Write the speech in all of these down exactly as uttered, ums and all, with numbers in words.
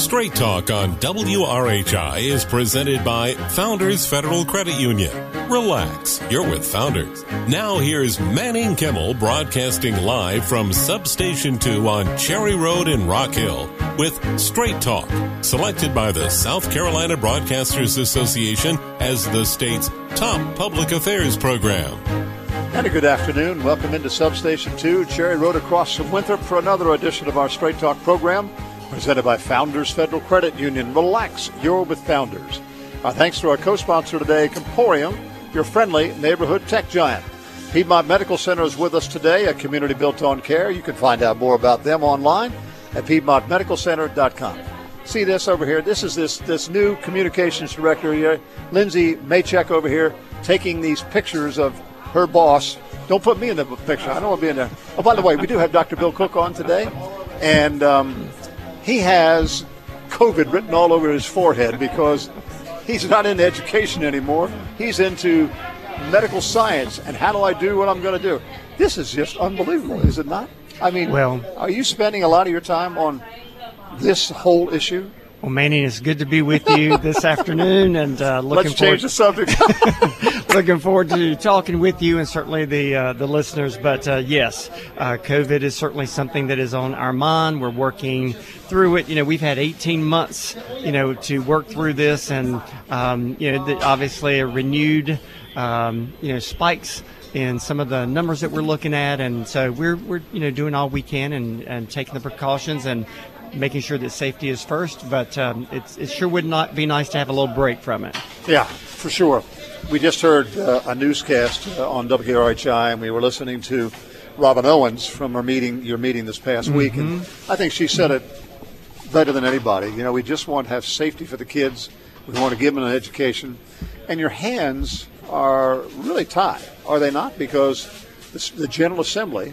Straight Talk on W R H I is presented by Founders Federal Credit Union. Relax, you're with Founders. Now here's Manning Kimmel broadcasting live from Substation two on Cherry Road in Rock Hill with Straight Talk, selected by the South Carolina Broadcasters Association as the state's top public affairs program. And a good afternoon. Welcome into Substation two, Cherry Road across from Winthrop for another edition of our Straight Talk program presented by Founders Federal Credit Union. Relax, you're with Founders. Our thanks to our co-sponsor today, Comporium, your friendly neighborhood tech giant. Piedmont Medical Center is with us today, a community built on care. You can find out more about them online at piedmont medical center dot com. See this over here? This is this this new communications director here, Lindsay Maycheck over here, taking these pictures of her boss. Don't put me in the picture. I don't want to be in there. Oh, by the way, we do have Doctor Bill Cook on today, and um, he has COVID written all over his forehead because he's not in education anymore. He's into medical science, and how do I do what I'm going to do? This is just unbelievable, is it not? I mean, well, are you spending a lot of your time on this whole issue? Well, Manny, it's good to be with you this afternoon, and uh, looking Let's change forward, the subject. looking forward to talking with you and certainly the uh, the listeners. But uh, yes, uh, COVID is certainly something that is on our mind. We're working through it. You know, we've had eighteen months, you know, to work through this, and um, you know, the, obviously a renewed, um, you know, spikes in some of the numbers that we're looking at, and so we're we're you know doing all we can and and taking the precautions and making sure that safety is first, but um, it's, it sure would not be nice to have a little break from it. Yeah, for sure. We just heard uh, a newscast uh, on W R H I, and we were listening to Robin Owens from our meeting, your meeting this past mm-hmm. week, and I think she said it better than anybody. You know, we just want to have safety for the kids. We want to give them an education, and your hands are really tied, are they not? Because the, the General Assembly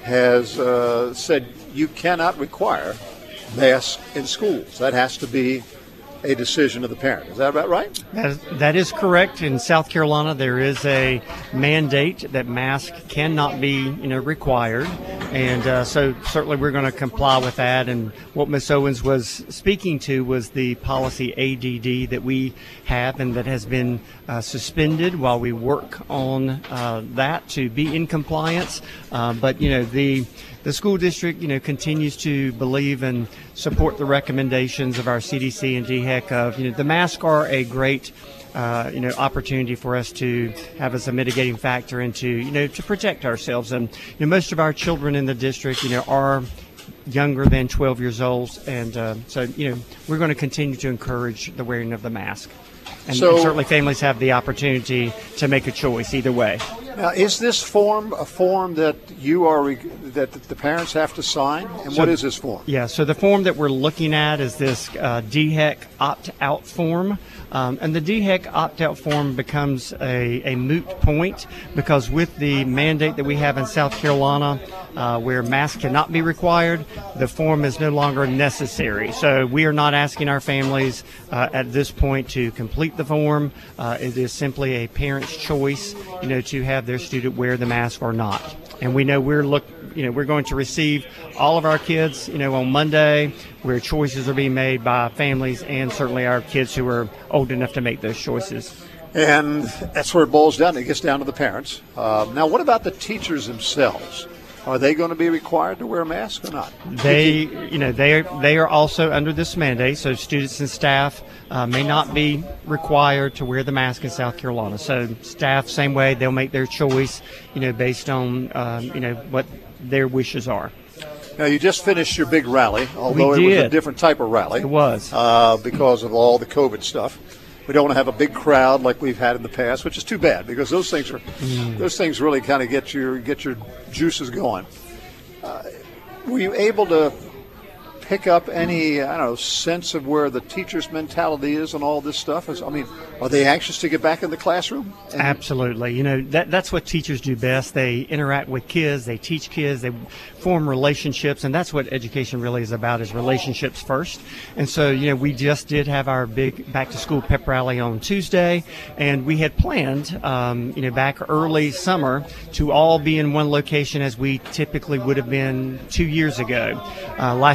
has uh, said you cannot require masks in schools. That has to be a decision of the parent. Is that about right? That is, that is correct. In South Carolina, there is a mandate that masks cannot be, you know, required, and uh, so certainly we're going to comply with that. And what Miz Owens was speaking to was the policy A D D that we have and that has been uh, suspended while we work on uh, that to be in compliance. Uh, but you know the. The school district, you know, continues to believe and support the recommendations of our C D C and D H E C of, you know, the masks are a great, uh, you know, opportunity for us to have as a mitigating factor and to, you know, to protect ourselves. And, you know, most of our children in the district, you know, are younger than twelve years old. And uh, so, you know, we're going to continue to encourage the wearing of the mask. And, so, and certainly families have the opportunity to make a choice either way. Now, is this form a form that you are that the parents have to sign? And so, what is this form? Yeah, so the form that we're looking at is this uh, D H E C opt-out form. Um, and the D H E C opt-out form becomes a, a moot point because with the mandate that we have in South Carolina uh, where masks cannot be required, the form is no longer necessary. So we are not asking our families uh, at this point to complete the form. Uh, it is simply a parent's choice, you know, to have their student wear the mask or not. And we know we're look, you know, we're going to receive all of our kids, you know, on Monday, where choices are being made by families and certainly our kids who are old enough to make those choices. And that's where it boils down. It gets down to the parents. Uh, now, what about the teachers themselves? Are they going to be required to wear a mask or not? They, you know, they are, they are also under this mandate. So students and staff uh, may not be required to wear the mask in South Carolina. So staff, same way, they'll make their choice, you know, based on, um, you know, what their wishes are. Now, you just finished your big rally, although we it did. was a different type of rally. It was. Uh, because of all the COVID stuff. We don't want to have a big crowd like we've had in the past, which is too bad because those things are mm. those things really kind of get your get your juices going. Uh, were you able to pick up any, I don't know, sense of where the teacher's mentality is and all this stuff? Is, I mean, are they anxious to get back in the classroom? And Absolutely. You know, that that's what teachers do best. They interact with kids, they teach kids, they form relationships, and that's what education really is about, is relationships first. And so, you know, we just did have our big back-to-school pep rally on Tuesday, and we had planned, um, you know, back early summer to all be in one location as we typically would have been two years ago. Uh, last year we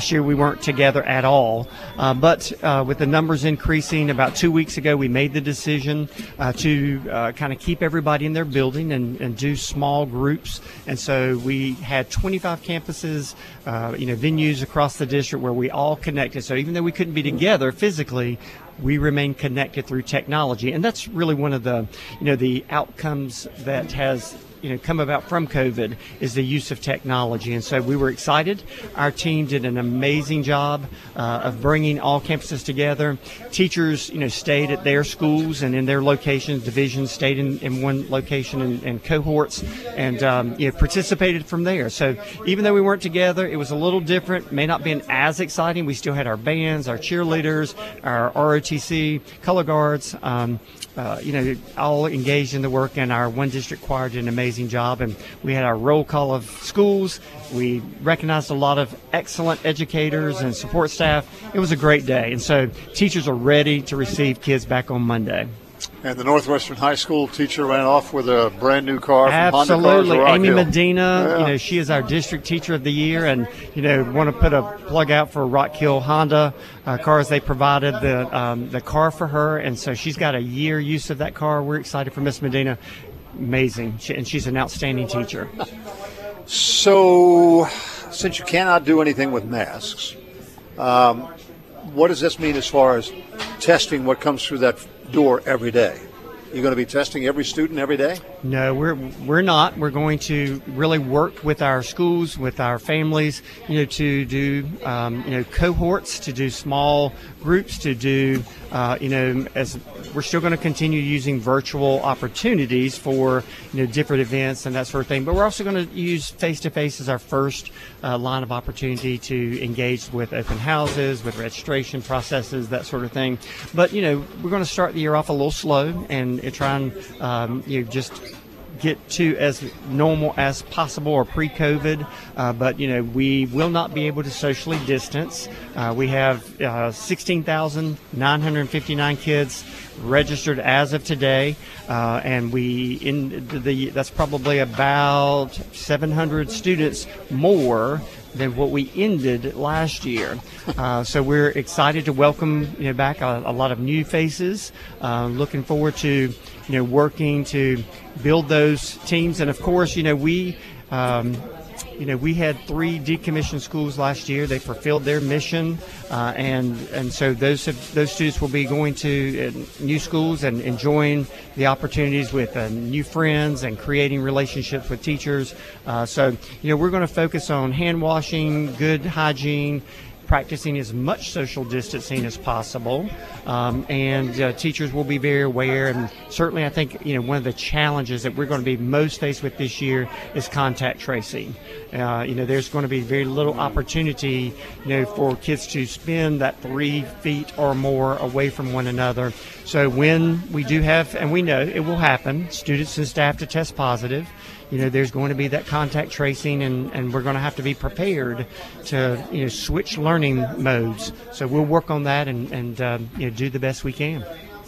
weren't together at all. Uh, but uh, with the numbers increasing, about two weeks ago, we made the decision uh, to uh, kind of keep everybody in their building and, and do small groups. And so we had twenty-five campuses, uh, you know, venues across the district where we all connected. So even though we couldn't be together physically, we remain connected through technology. And that's really one of the, you know, the outcomes that has, you know, come about from COVID is the use of technology. And so we were excited. Our team did an amazing job uh, of bringing all campuses together. Teachers, you know, stayed at their schools and in their locations. Divisions stayed in, in one location and, and cohorts and, um, you know, participated from there. So even though we weren't together, it was a little different. May not been as exciting. We still had our bands, our cheerleaders, our R O T C, color guards, um, uh, you know, all engaged in the work, and our one district choir did an amazing job. And we had our roll call of schools. We recognized a lot of excellent educators and support staff. It was a great day. And so teachers are ready to receive kids back on Monday. And the Northwestern High School teacher ran off with a brand new car from Absolutely. Honda Cars. Amy Medina, yeah. you know, she is our district teacher of the year, and, you know, want to put a plug out for Rock Hill Honda uh, cars. They provided the um, the car for her, and so she's got a year use of that car. We're excited for Miss Medina. Amazing. She, and she's an outstanding teacher. So, since you cannot do anything with masks, um, what does this mean as far as testing what comes through that door every day? You're going to be testing every student every day? No, we're we're not. We're going to really work with our schools, with our families, you know, to do um, you know cohorts, to do small groups, to do uh, you know as we're still going to continue using virtual opportunities for you know different events and that sort of thing. But we're also going to use face-to-face as our first uh, line of opportunity to engage with open houses, with registration processes, that sort of thing. But you know we're going to start the year off a little slow and try and um, you know just get to as normal as possible or pre-COVID, uh, but you know we will not be able to socially distance. Uh, we have uh, sixteen thousand nine hundred fifty-nine kids registered as of today, uh, and we in the that's probably about seven hundred students more than what we ended last year. Uh, so we're excited to welcome you know back a, a lot of new faces. Uh, looking forward to you know working to build those teams, and of course you know we. Um, You know, we had three decommissioned schools last year. They fulfilled their mission, uh, and and so those have, those students will be going to uh, new schools and enjoying the opportunities with uh, new friends and creating relationships with teachers. Uh, so, you know, we're going to focus on hand washing, good hygiene, practicing as much social distancing as possible, um, and uh, teachers will be very aware. And certainly I think you know one of the challenges that we're going to be most faced with this year is contact tracing. Uh, you know there's going to be very little opportunity you know for kids to spend that three feet or more away from one another. So when we do have, and we know it will happen, students and staff to test positive, you know, there's going to be that contact tracing, and, and we're going to have to be prepared to, you know, switch learning modes. So we'll work on that and, and um, you know, do the best we can.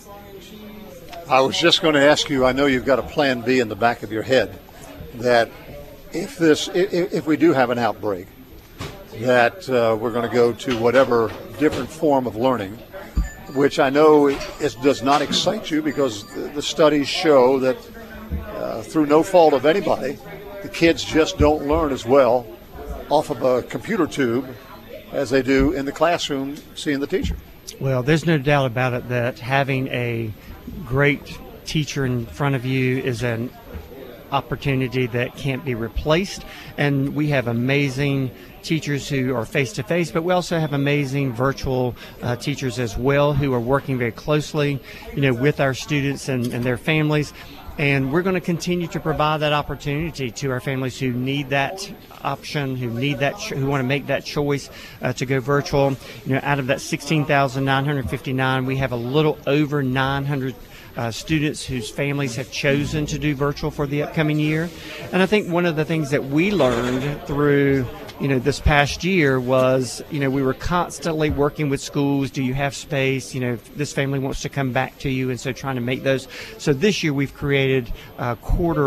I was just going to ask you, I know you've got a plan B in the back of your head, that if this, if, if we do have an outbreak, that uh, we're going to go to whatever different form of learning, which I know it does not excite you because the, the studies show that Uh, through no fault of anybody, the kids just don't learn as well off of a computer tube as they do in the classroom seeing the teacher. Well, there's no doubt about it that having a great teacher in front of you is an opportunity that can't be replaced. And we have amazing teachers who are face-to-face, but we also have amazing virtual uh, teachers as well who are working very closely, you know, with our students and, and their families. And we're going to continue to provide that opportunity to our families who need that option, who need that, ch- who want to make that choice uh, to go virtual. You know, out of that sixteen thousand nine hundred fifty-nine, we have a little over nine hundred uh, students whose families have chosen to do virtual for the upcoming year. And I think one of the things that we learned through you know, this past year was, you know, we were constantly working with schools. Do you have space? You know, this family wants to come back to you. And so trying to make those. So this year we've created uh, quarter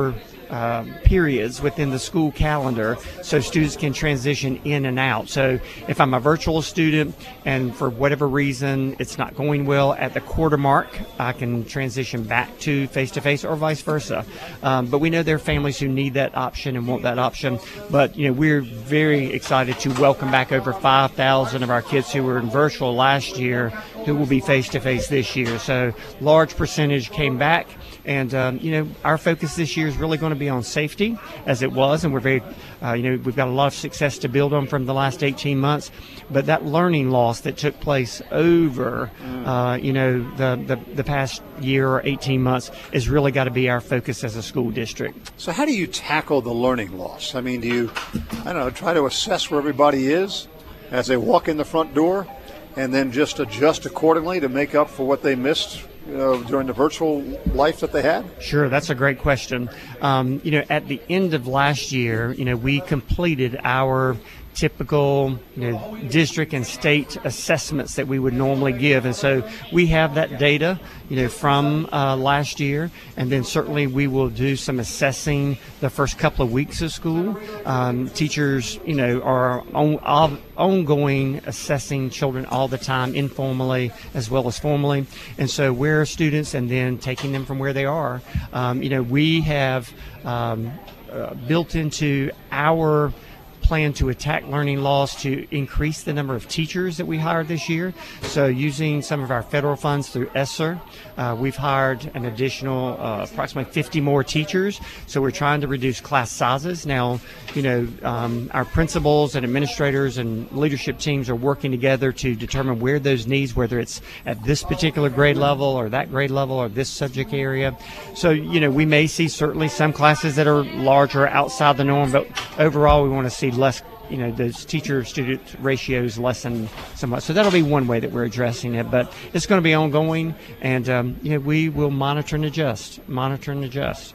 uh, periods within the school calendar so students can transition in and out. So if I'm a virtual student and for whatever reason it's not going well at the quarter mark, I can transition back to face-to-face or vice versa. Um, but we know there are families who need that option and want that option. But, you know, we're very excited to welcome back over five thousand of our kids who were in virtual last year who will be face-to-face this year. So large percentage came back. And, um, you know, our focus this year is really going to be on safety, as it was. And we're very, uh, you know, we've got a lot of success to build on from the last eighteen months. But that learning loss that took place over, uh, you know, the, the, the past year or eighteen months is really got to be our focus as a school district. So how do you tackle the learning loss? I mean, do you, I don't know, try to assess where everybody is as they walk in the front door and then just adjust accordingly to make up for what they missed Uh, during the virtual life that they had? Sure, that's a great question. Um, you know, at the end of last year, you know, we completed our typical, you know, district and state assessments that we would normally give. And so we have that data, you know, from uh, last year. And then certainly we will do some assessing the first couple of weeks of school. Um, teachers, you know, are on, on, ongoing assessing children all the time, informally as well as formally. And so we're students and then taking them from where they are. Um, you know, we have um, uh, built into our plan to attack learning loss to increase the number of teachers that we hired this year. So using some of our federal funds through ESSER, uh, we've hired an additional uh, approximately fifty more teachers. So we're trying to reduce class sizes. Now, you know, um, our principals and administrators and leadership teams are working together to determine where those needs, whether it's at this particular grade level or that grade level or this subject area. So, you know, we may see certainly some classes that are larger outside the norm, but overall we want to see less, you know, those teacher-student ratios lessen somewhat. So that'll be one way that we're addressing it, but it's going to be ongoing, and, um, you know, we will monitor and adjust, monitor and adjust.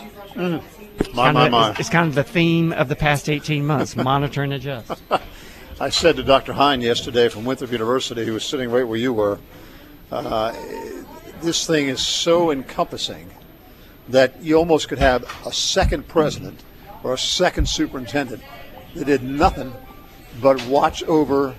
Mm. My, my, of, my. It's, it's kind of the theme of the past eighteen months, monitor and adjust. I said to Doctor Hine yesterday from Winthrop University, who was sitting right where you were, uh, this thing is so encompassing that you almost could have a second president or a second superintendent that did nothing but watch over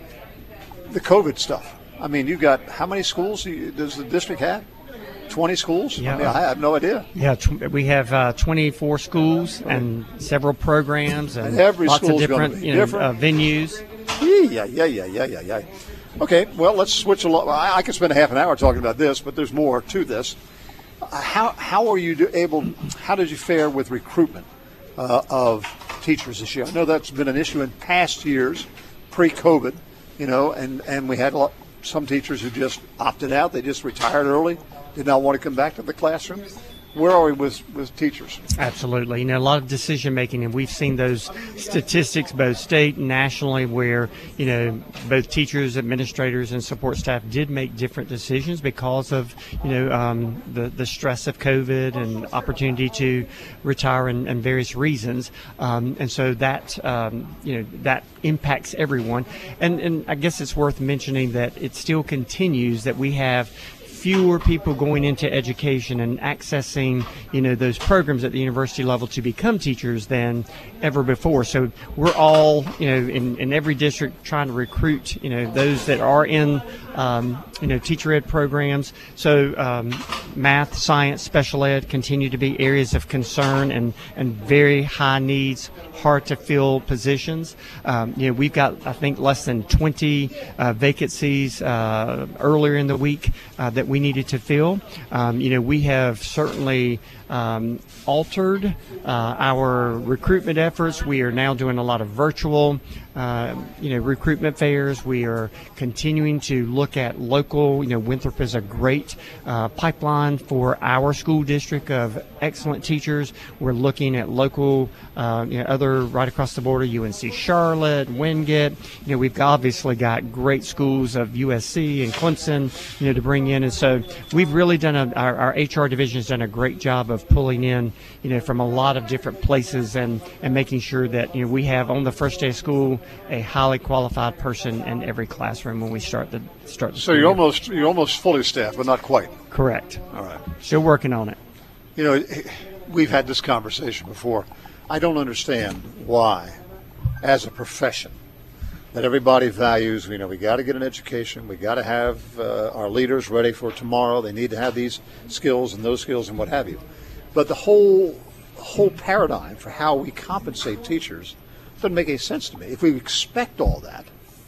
the COVID stuff. I mean, you got, how many schools does the district have? twenty schools? Yeah. I mean, I have no idea. Yeah, tw- we have uh, twenty-four schools and several programs and, and every lots of school's different, be you know, different. Uh, venues. Yeah, yeah, yeah, yeah, yeah, yeah. Okay, well, let's switch a lot. I, I could spend a half an hour talking about this, but there's more to this. Uh, how how are you do, able? How did you fare with recruitment uh, of teachers this year? I know that's been an issue in past years, pre-COVID, you know, and, and we had a lot, some teachers who just opted out. They just retired early, did not want to come back to the classroom. Where are we with, with teachers? Absolutely. You know, a lot of decision making, and we've seen those statistics both state and nationally where, you know, both teachers, administrators, and support staff did make different decisions because of, you know, um, the, the stress of COVID and opportunity to retire and, and various reasons. Um, and so that, um, you know, that impacts everyone. And, and I guess it's worth mentioning that it still continues that we have fewer people going into education and accessing, you know, those programs at the university level to become teachers than ever before. So we're all, you know, in, in every district trying to recruit, you know, those that are in, um, you know, teacher ed programs. So um, math, science, special ed continue to be areas of concern and, and very high needs, hard to fill positions. Um, you know, we've got, I think, less than twenty uh, vacancies uh, earlier in the week uh, that we needed to fill. Um, you know, we have certainly um, altered uh, our recruitment efforts. We are now doing a lot of virtual, uh, you know, recruitment fairs. We are continuing to look at local, you know, Winthrop is a great uh, pipeline for our school district of excellent teachers. We're looking at local, uh, you know, other right across the border, U N C Charlotte, Wingate. You know, we've obviously got great schools of U S C and Clemson, you know, to bring in. And so we've really done a, our, our H R division has done a great job of pulling in, you know, from a lot of different places and, and making sure that, you know, we have on the first day of school a highly qualified person in every classroom when we start the start the So school you're year. almost you're almost fully staffed, but not quite. Correct. All right. Still working on it. You know, we've had this conversation before. I don't understand why, as a profession, that everybody values, you know, we got to get an education, we got to have uh, our leaders ready for tomorrow, they need to have these skills and those skills and what have you. But the whole whole paradigm for how we compensate teachers doesn't make any sense to me. If we expect all that,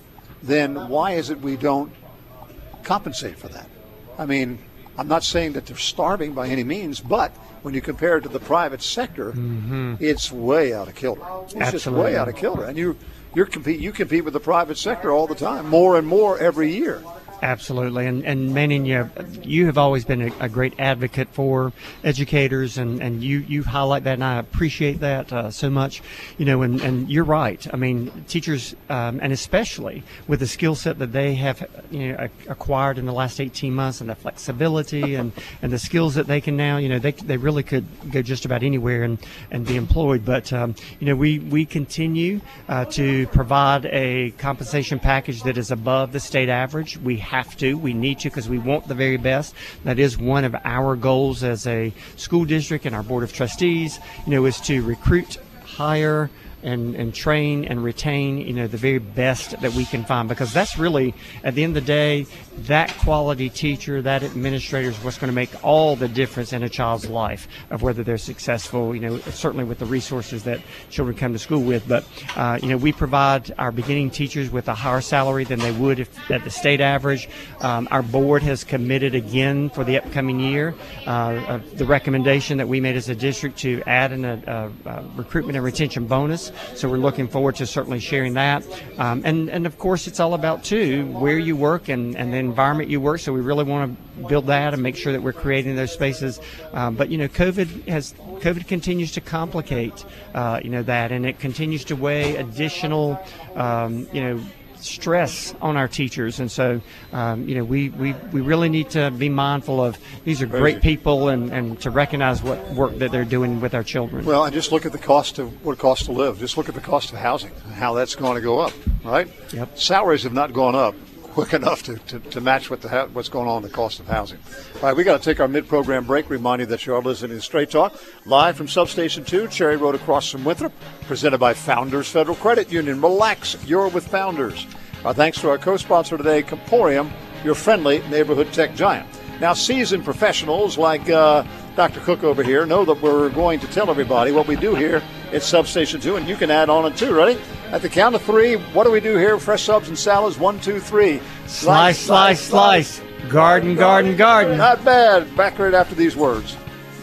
then why is it we don't compensate for that? I mean, I'm not saying that they're starving by any means, but when you compare it to the private sector, mm-hmm. it's way out of kilter. It's Absolutely. just way out of kilter. And you you're compete you compete with the private sector all the time, more and more every year. Absolutely. And, and Manning, you, you have always been a, a great advocate for educators, and, and you, you highlight that, and I appreciate that uh, so much. You know, and, and you're right. I mean, teachers, um, and especially with the skill set that they have, you know, acquired in the last eighteen months, and the flexibility and, and the skills that they can now, you know, they they really could go just about anywhere and, and be employed. But, um, you know, we, we continue uh, to provide a compensation package that is above the state average. We have to. We need to, because we want the very best. That is one of our goals as a school district and our board of trustees, you know, is to recruit, hire, and, and train and retain, you know, the very best that we can find, because that's really, at the end of the day, that quality teacher, that administrator is what's going to make all the difference in a child's life of whether they're successful, you know, certainly with the resources that children come to school with. But, uh, you know, we provide our beginning teachers with a higher salary than they would if at the state average. Um, our board has committed again for the upcoming year uh, uh, the recommendation that we made as a district to add in a, a, a recruitment and retention bonus. So we're looking forward to certainly sharing that. Um, and, and, of course, it's all about, too, where you work and, and the environment you work. So we really want to build that and make sure that we're creating those spaces. Um, but, you know, COVID has COVID continues to complicate, uh, you know, that, and it continues to weigh additional, um, you know, stress on our teachers. And so, um, you know, we, we, we really need to be mindful of these are great people, and, and to recognize what work that they're doing with our children. Well, and just look at the cost of what it costs to live. Just look at the cost of housing, how that's going to go up, right? Yep. Salaries have not gone up quick enough to, to, to match what the ha- what's going on in the cost of housing. All right, we got to take our mid-program break. Remind you that you are listening to Straight Talk, live from Substation two, Cherry Road across from Winthrop, presented by Founders Federal Credit Union. Relax, you're with Founders. Our thanks to our co-sponsor today, Comporium, your friendly neighborhood tech giant. Now, seasoned professionals like uh, Doctor Cook over here know that we're going to tell everybody what we do here at Substation two, and you can add on it too. Ready? At the count of three, what do we do here? Fresh subs and salads. One, two, three. Slice, slice, slice. slice. Garden, garden, garden. Not bad. Back right after these words.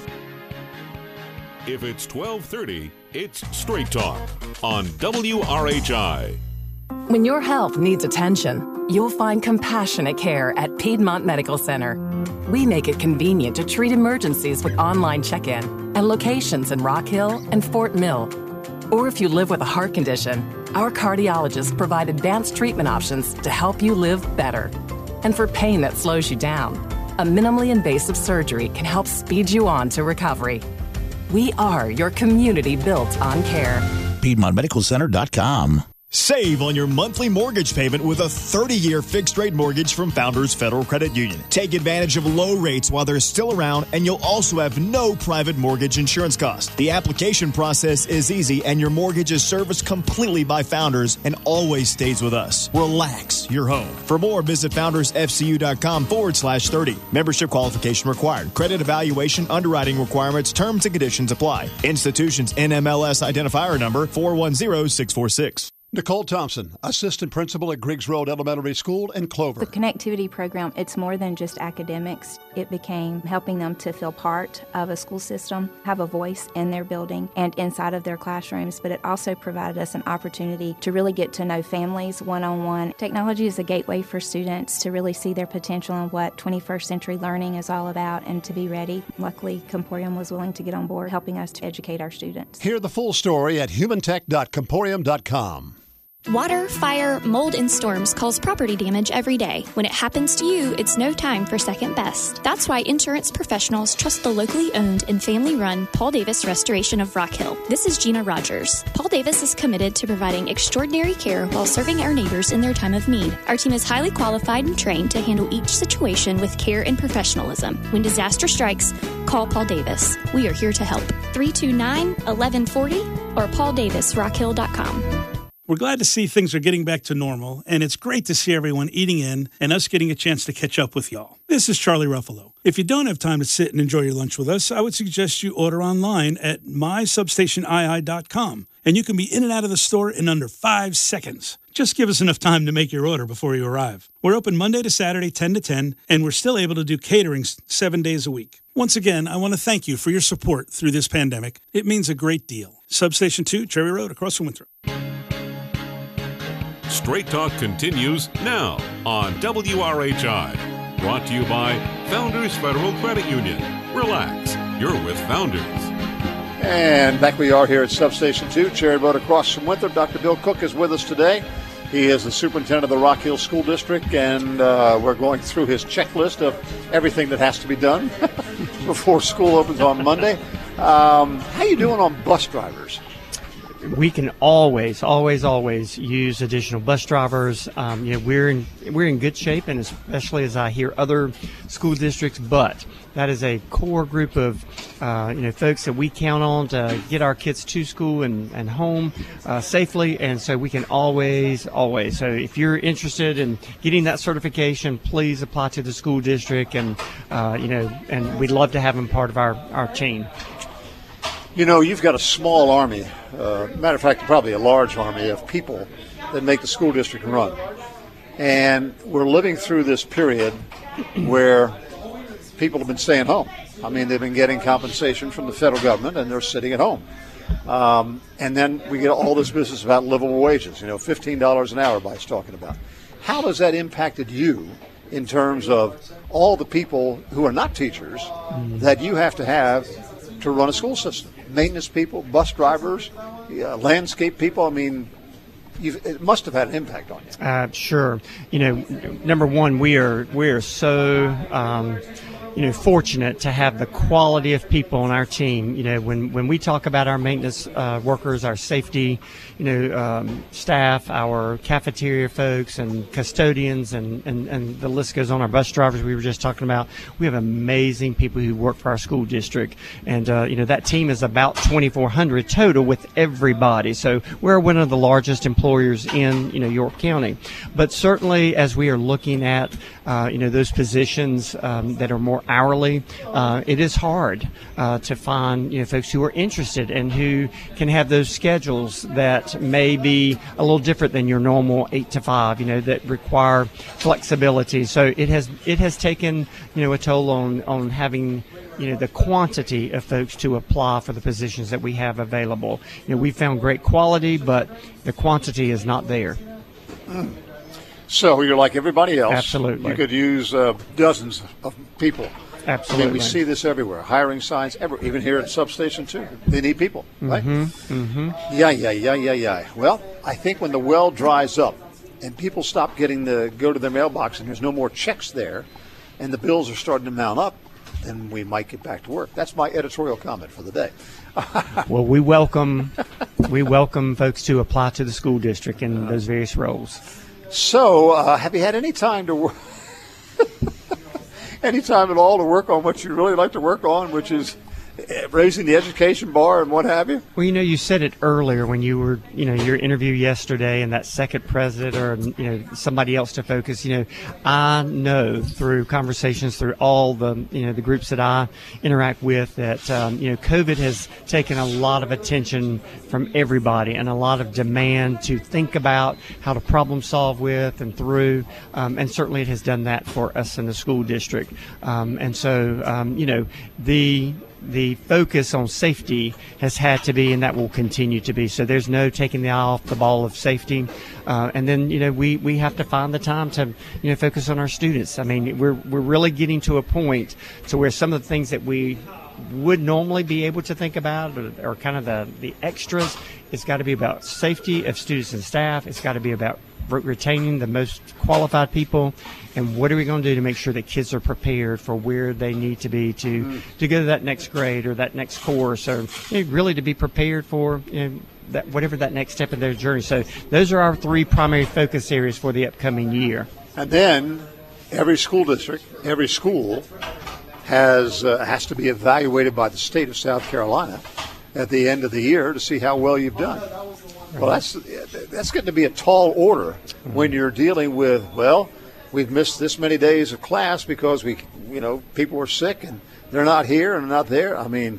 If it's twelve thirty, it's Straight Talk on W R H I. When your health needs attention, you'll find compassionate care at Piedmont Medical Center. We make it convenient to treat emergencies with online check-in and locations in Rock Hill and Fort Mill. Or if you live with a heart condition, our cardiologists provide advanced treatment options to help you live better. And for pain that slows you down, a minimally invasive surgery can help speed you on to recovery. We are your community built on care. Piedmont Medical Center dot com. Save on your monthly mortgage payment with a thirty-year fixed-rate mortgage from Founders Federal Credit Union. Take advantage of low rates while they're still around, and you'll also have no private mortgage insurance costs. The application process is easy, and your mortgage is serviced completely by Founders and always stays with us. Relax your home. For more, visit foundersfcu.com forward slash 30. Membership qualification required. Credit evaluation, underwriting requirements, terms and conditions apply. Institution's N M L S identifier number four one zero six four six. Nicole Thompson, assistant principal at Griggs Road Elementary School in Clover. The connectivity program, it's more than just academics. It became helping them to feel part of a school system, have a voice in their building and inside of their classrooms, but it also provided us an opportunity to really get to know families one-on-one. Technology is a gateway for students to really see their potential and what twenty-first century learning is all about and to be ready. Luckily, Comporium was willing to get on board, helping us to educate our students. Hear the full story at human tech dot comporium dot com. Water, fire, mold, and storms cause property damage every day. When it happens to you, it's no time for second best. That's why insurance professionals trust the locally owned and family-run Paul Davis Restoration of Rock Hill. This is Gina Rogers. Paul Davis is committed to providing extraordinary care while serving our neighbors in their time of need. Our team is highly qualified and trained to handle each situation with care and professionalism. When disaster strikes, call Paul Davis. We are here to help. three two nine, one one four zero or paul davis rock hill dot com. We're glad to see things are getting back to normal, and it's great to see everyone eating in and us getting a chance to catch up with y'all. This is Charlie Ruffalo. If you don't have time to sit and enjoy your lunch with us, I would suggest you order online at my substation I I dot com, and you can be in and out of the store in under five seconds. Just give us enough time to make your order before you arrive. We're open Monday to Saturday, ten to ten, and we're still able to do catering seven days a week. Once again, I want to thank you for your support through this pandemic. It means a great deal. Substation two, Cherry Road, across from Winthrop. Straight Talk continues now on W R H I. Brought to you by Founders Federal Credit Union. Relax, you're with Founders. And back we are here at Substation two, Cherry Road across from Winthrop. Doctor Bill Cook is with us today. He is the superintendent of the Rock Hill School District, and uh, we're going through his checklist of everything that has to be done before school opens on Monday. Um, how you doing on bus drivers? We can always, always, always use additional bus drivers. Um, you know, we're in we're in good shape, and especially as I hear other school districts. But that is a core group of uh, you know folks that we count on to get our kids to school and and home uh, safely. And so we can always, always. So if you're interested in getting that certification, please apply to the school district, and uh, you know, and we'd love to have them part of our our chain. You know, you've got a small army, uh, matter of fact, probably a large army of people that make the school district run. And we're living through this period where people have been staying home. I mean, they've been getting compensation from the federal government, and they're sitting at home. Um, and then we get all this business about livable wages, you know, fifteen dollars an hour everybody's talking about. How has that impacted you in terms of all the people who are not teachers mm. that you have to have to run a school system? Maintenance people, bus drivers, uh, landscape people. I mean, you've, it must have had an impact on you. Uh, sure. You know, number one, we are we are so um, you know fortunate to have the quality of people on our team. You know, when when we talk about our maintenance uh, workers, our safety, you know, um, staff, our cafeteria folks, and custodians, and, and and the list goes on. Our bus drivers we were just talking about. We have amazing people who work for our school district, and uh, you know that team is about twenty-four hundred total with everybody. So we're one of the largest employers in you know York County. But certainly, as we are looking at uh, you know those positions um, that are more hourly, uh, it is hard uh, to find you know folks who are interested and who can have those schedules that may be a little different than your normal eight to five, you know, that require flexibility. So it has it has taken you know a toll on on having you know the quantity of folks to apply for the positions that we have available. You know, we found great quality, but the quantity is not there. Mm. So you're like everybody else. Absolutely. You could use uh, dozens of people. Absolutely. I mean, we see this everywhere. Hiring signs, ever, even here at Substation two. They need people, right? Mm-hmm. Mm-hmm. Yeah, yeah, yeah, yeah, yeah. Well, I think when the well dries up and people stop getting to go to their mailbox and there's no more checks there and the bills are starting to mount up, then we might get back to work. That's my editorial comment for the day. Well, we welcome we welcome folks to apply to the school district in those various roles. So, uh, have you had any time to work, any time at all to work on what you really like to work on, which is raising the education bar and what have you? Well, you know, you said it earlier when you were, you know, your interview yesterday, and that second president or, you know, somebody else to focus. You know, I know through conversations through all the, you know, the groups that I interact with that, um, you know, COVID has taken a lot of attention from everybody and a lot of demand to think about how to problem solve with and through. Um, and certainly it has done that for us in the school district. Um, and so, um, you know, the the focus on safety has had to be, and that will continue to be. So there's no taking the eye off the ball of safety. Uh, and then, you know, we, we have to find the time to, you know, focus on our students. I mean, we're we're really getting to a point to where some of the things that we would normally be able to think about, or, or kind of the, the extras. It's got to be about safety of students and staff. It's got to be about re- retaining the most qualified people. And what are we going to do to make sure that kids are prepared for where they need to be to, mm. to go to that next grade or that next course, or you know, really to be prepared for you know, that whatever that next step in their journey. So those are our three primary focus areas for the upcoming year. And then every school district, every school has uh, has to be evaluated by the state of South Carolina at the end of the year to see how well you've done. Well, that's that's getting to be a tall order when you're dealing with, well, we've missed this many days of class because we, you know, people are sick and they're not here and not there. I mean,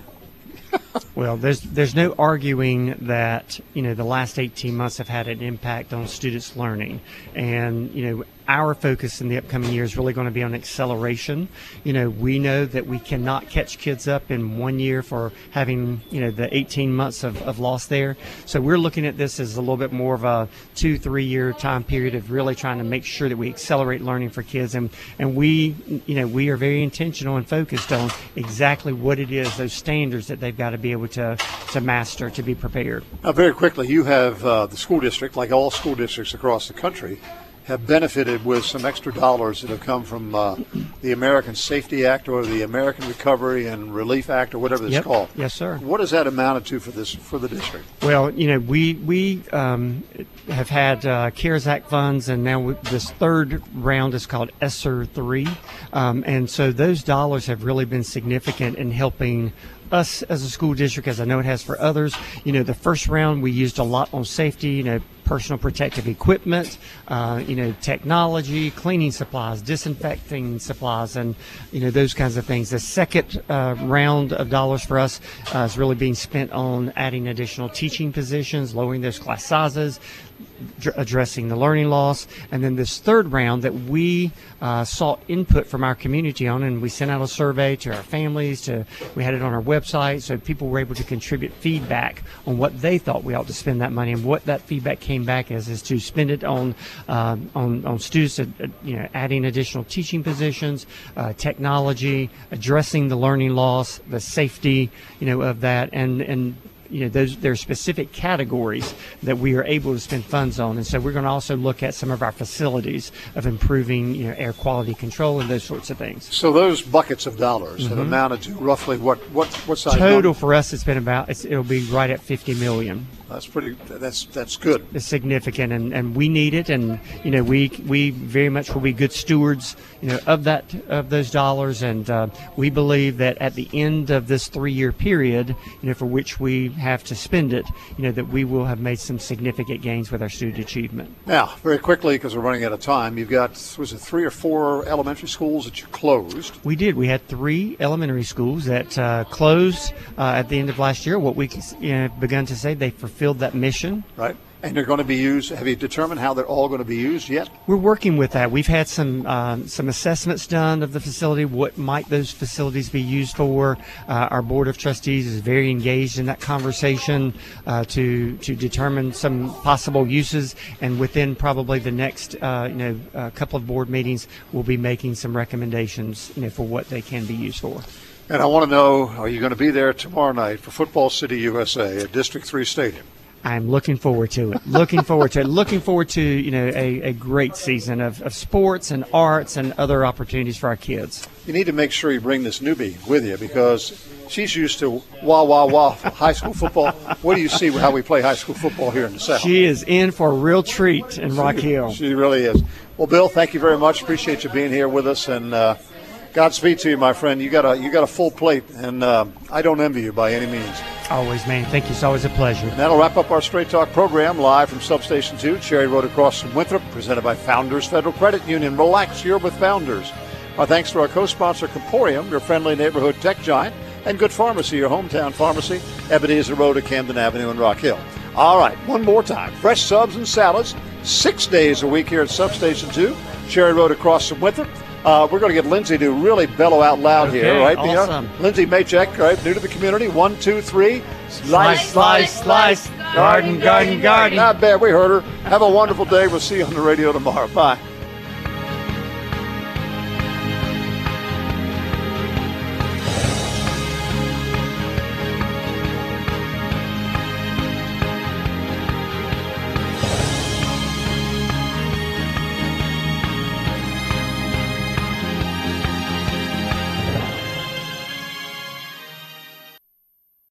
well, there's there's no arguing that, you know, the last eighteen months have had an impact on students' learning. And, you know, our focus in the upcoming year is really going to be on acceleration. You know, we know that we cannot catch kids up in one year for having, you know, the eighteen months of, of loss there. So we're looking at this as a little bit more of a two, three year time period of really trying to make sure that we accelerate learning for kids. And, and we, you know, we are very intentional and focused on exactly what it is, those standards that they've got to be able to, to master, to be prepared. Now, very quickly, you have uh, the school district, like all school districts across the country, have benefited with some extra dollars that have come from uh, the American Safety Act or the American Recovery and Relief Act or whatever it's yep. called. Yes, sir. What has that amounted to for this for the district? Well, you know, we we um, have had uh, CARES Act funds, and now we, this third round is called ESSER three, um, and so those dollars have really been significant in helping us as a school district, as I know it has for others. You know, the first round we used a lot on safety, you know, personal protective equipment, uh, you know, technology, cleaning supplies, disinfecting supplies, and, you know, those kinds of things. The second uh, round of dollars for us uh, is really being spent on adding additional teaching positions, lowering those class sizes, addressing the learning loss. And then this third round that we uh, sought input from our community on, and we sent out a survey to our families, to we had it on our website, so people were able to contribute feedback on what they thought we ought to spend that money. And what that feedback came back as is to spend it on um, on, on students, uh, you know, adding additional teaching positions, uh, technology, addressing the learning loss, the safety, you know, of that, and and you know, those there are specific categories that we are able to spend funds on. And so we're going to also look at some of our facilities of improving, you know, air quality control and those sorts of things. So those buckets of dollars mm-hmm. have amounted to roughly what what what size total number? For us? It's been about it's, it'll be right at fifty million. That's pretty. That's that's good. It's significant, and, and we need it, and you know we we very much will be good stewards, you know, of that of those dollars, and uh, we believe that at the end of this three-year period, you know, for which we have to spend it, you know, that we will have made some significant gains with our student achievement. Now, very quickly, because we're running out of time, you've got was it three or four elementary schools that you closed? We did. We had three elementary schools that uh, closed uh, at the end of last year. What we you know, begun to say, they fulfilled that mission. Right. And they're going to be used. Have you determined how they're all going to be used yet? We're working with that. We've had some um, some assessments done of the facility. What might those facilities be used for? Uh, our board of trustees is very engaged in that conversation uh, to to determine some possible uses. And within probably the next uh, you know uh, couple of board meetings, we'll be making some recommendations, you know, for what they can be used for. And I want to know: are you going to be there tomorrow night for Football City U S A at District three Stadium? I'm looking forward to it. Looking forward to it. Looking forward to, you know, a, a great season of, of sports and arts and other opportunities for our kids. You need to make sure you bring this newbie with you because she's used to wah, wah, wah high school football. What do you see how we play high school football here in the South? She is in for a real treat in Rock Hill. She, she really is. Well, Bill, thank you very much. Appreciate you being here with us, and uh, Godspeed to you, my friend. You got a you got a full plate, and uh, I don't envy you by any means. Always, man. Thank you. It's always a pleasure. And that'll wrap up our Straight Talk program live from Substation two, Cherry Road across from Winthrop, presented by Founders Federal Credit Union. Relax, you're with Founders. Our thanks to our co-sponsor, Comporium, your friendly neighborhood tech giant, and Good Pharmacy, your hometown pharmacy, Ebenezer Road at Camden Avenue in Rock Hill. All right, one more time. Fresh subs and salads, six days a week here at Substation two, Cherry Road across from Winthrop. Uh, we're going to get Lindsay to really bellow out loud okay, here, right? Awesome. Yeah. Lindsay Maycheck, right? New to the community. One, two, three. Slice, slice, slice. Garden, garden, garden. Not bad. We heard her. Have a wonderful day. We'll see you on the radio tomorrow. Bye.